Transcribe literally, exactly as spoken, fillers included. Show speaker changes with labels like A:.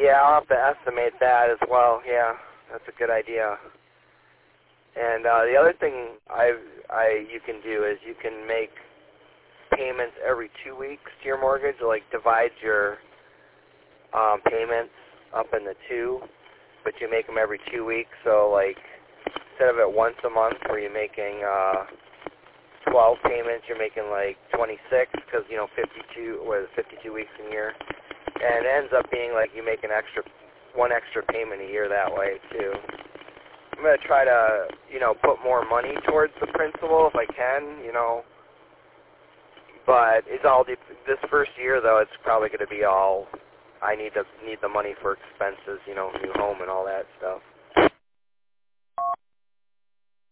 A: Yeah, I'll have to estimate that as well. Yeah, that's a good idea. And uh, the other thing I I you can do is you can make payments every two weeks to your mortgage, like divide your um, payments up into two, but you make them every two weeks. So like instead of it once a month where you're making uh, twelve payments, you're making like twenty-six because, you know, fifty-two, what is it, fifty-two weeks in a year. And it ends up being like you make an extra, one extra payment a year that way too. I'm going to try to, you know, put more money towards the principal if I can, you know. But it's all, this first year though, it's probably going to be all, I need to need the money for expenses, you know, new home and all that stuff.